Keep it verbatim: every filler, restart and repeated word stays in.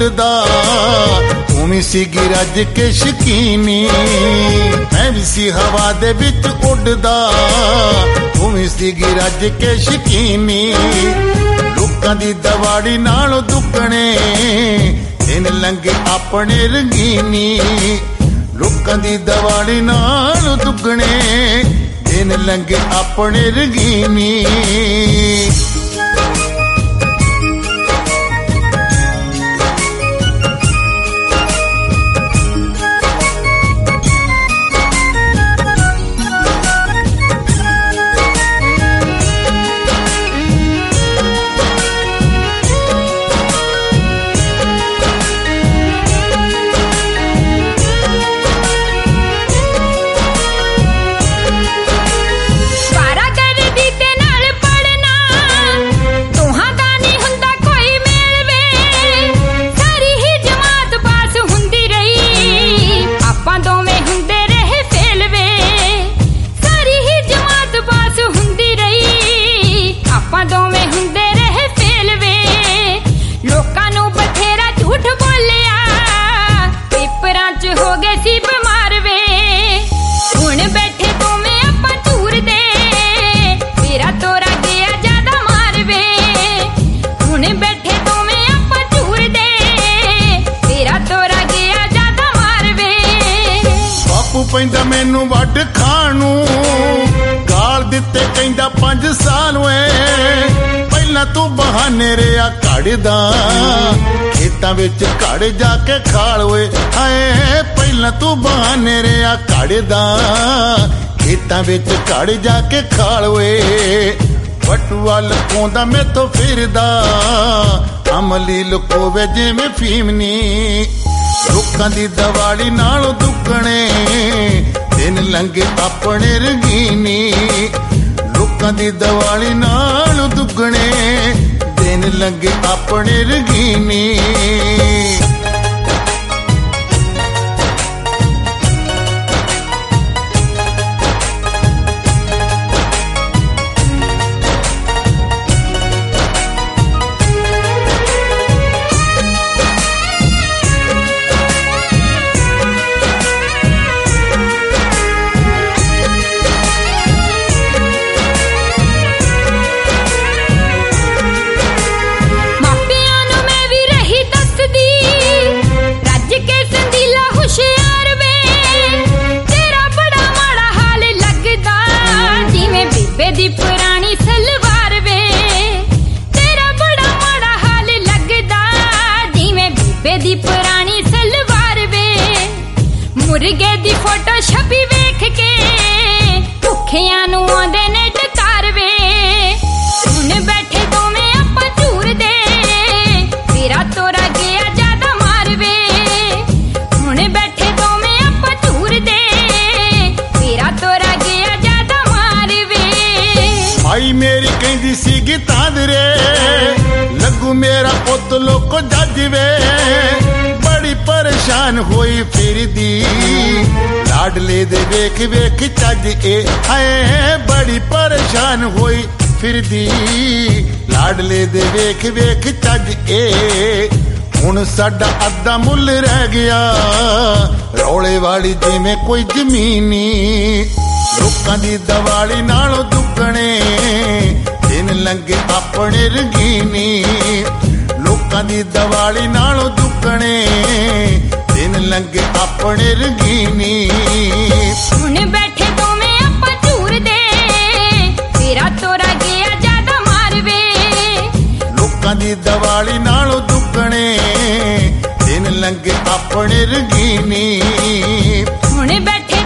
ਉੱਡਦਾ ਤੂੰ ਵੀ ਸੀਗੀ ਰੱਜ ਕੇ ਸ਼ਕੀਨੀ ਮੈਂ ਵੀ ਸੀ ਹਵਾ ਦੇ ਵਿੱਚ ਉੱਡਦਾ ਤੂੰ ਵੀ ਸੀਗੀ ਰੱਜ ਕੇ ਸ਼ਕੀਨੀ ਲੋਕਾਂ ਦੀ ਦਵਾੜੀ ਨਾਲੋਂ ਦੁੱਗਣੇ ਦਿਨ ਲੰਘੇ ਆਪਣੇ ਰੰਗੀਨੀ ਲੋਕਾਂ ਦੀ ਦਵਾੜੀ ਨਾਲੋਂ ਦੁੱਗਣੇ ਦਿਨ ਲੰਘੇ ਆਪਣੇ ਰੰਗੀਨੀ ਪੈਂਦਾ ਮੈਨੂੰ ਵੱਢ ਖਾਣ ਨੂੰ ਗਾਲ ਦਿੱਤੇ ਕਹਿੰਦਾ ਪੰਜ ਸਾਲ ਵੇ ਪਹਿਲਾਂ ਤੂੰ ਬਹਾਨੇ ਰਿਆ ਘੜਦਾ ਖੇਤਾਂ ਵਿੱਚ ਘੜ ਜਾ ਕੇ ਖਾਲ ਓਏ ਹਾਏ ਪਹਿਲਾਂ ਤੂੰ ਬਹਾਨੇ ਰਿਆ ਘੜਦਾ ਖੇਤਾਂ ਵਿੱਚ ਘੜ ਜਾ ਕੇ ਖਾਲ ਓਏ ਵਟੂਆ ਲੁਕਾਉਂਦਾ ਮੈਥੋਂ ਫਿਰਦਾ ਅਮਲੀ ਲੁਕੋਵੇ ਜਿਵੇਂ ਫੀਮਨੀ ਲੋਕਾਂ ਦੀ ਦਵਾੜੀ ਨਾਲੋਂ ਦੁੱਗਣੇ ਦਿਨ ਲੰਘੇ ਆਪਣੇ ਰੰਗੀਨੀ ਲੋਕਾਂ ਦੀ ਦਵਾੜੀ ਨਾਲੋਂ ਦੁੱਗਣੇ ਦਿਨ ਲੰਘੇ ਆਪਣੇ ਰੰਗੀਨੀ ਦੀ ਪੁਰਾਣੀ ਸਲਵਾਰ ਵੇ ਤੇਰਾ ਬੜਾ ਮਾੜਾ ਹਾਲ ਲੱਗਦਾ ਜਿਵੇਂ ਬੀਬੇ ਦੀ ਪੁਰਾਣੀ ਸਲਵਾਰ ਵੇ ਮੁਰਗੇ ਦੀ ਫੋਟੋ ਛਪੀ ਵੇਖ ਕੇ ਭੁੱਖਿਆਂ ਨੂੰ ਆਉਂਦੇ ਨੇ ਡਕਾਰ ਵੇ ਹੁਣ ਬੈਠੇ ਦੋਵੇਂ ਆਪਾਂ ਝੂਰਦੇ ਤੇਰਾ ਤੋਰਾ ਗਿਆ ਜ਼ਿਆਦਾ ਮਾਰ ਵੇ ਹੁਣ ਬੈਠੇ ਦੋਵੇਂ ਆਪਾਂ ਝੂਰਦੇ ਤੇਰਾ ਤੋਰਾ ਗਿਆ ਜ਼ਿਆਦਾ ਮਾਰ ਵੇ ਆਈ ਮੇਰੀ ਕਹਿੰਦੀ ਸੀਗੀ ਤਾਂਦਰੇ ਲੱਗੂ ਮੇਰਾ ਪੁੱਤ ਲੋਕੋ ਜੱਜ ਵੇ ਬੜੀ ਪਰੇਸ਼ਾਨ ਹੋਈ ਫਿਰਦੀ ਲਾਡਲੇ ਦੇ ਵੇਖ ਵੇਖ ਚੱਜ ਏ ਹਾਏ ਬੜੀ ਪਰੇਸ਼ਾਨ ਹੋਈ ਫਿਰਦੀ ਲਾਡਲੇ ਦੇ ਵੇਖ ਵੇਖ ਚੱਜ ਏ ਹੁਣ ਸਾਡਾ ਅੱਧਾ ਮੁੱਲ ਰਹਿ ਗਿਆ ਰੌਲੇ ਵਾਲੀ ਜਿਵੇਂ ਕੋਈ ਜ਼ਮੀਨੀ ਲੋਕਾਂ ਦੀ ਦਵਾਲੀ ਨਾਲੋਂ ਦੁੱਗਣੇ ਦਿਨ ਲੰਘੇ ਆਪਣੇ ਰੰਗੀਨੀ ਲੋਕਾਂ ਦੀ ਦਵਾਲੀ ਨਾਲੋਂ ਦੁੱਗਣੇ ਦਿਨ ਲੰਘੇ ਆਪਣੇ ਰੰਗੀਨੀ ਹੁਣ ਬੈਠੇ ਦੋਵੇਂ ਆਪਾਂ ਝੂਰਦੇ ਤੇਰਾ ਤੋਰਾ ਗਿਆ ਜ਼ਿਆਦਾ ਮਾਰ ਵੇ ਲੋਕਾਂ ਦੀ ਦਵਾਲੀ ਨਾਲੋਂ ਦੁੱਗਣੇ ਦਿਨ ਲੰਘੇ ਆਪਣੇ ਰੰਗੀਨੀ ਹੁਣ ਬੈਠੇ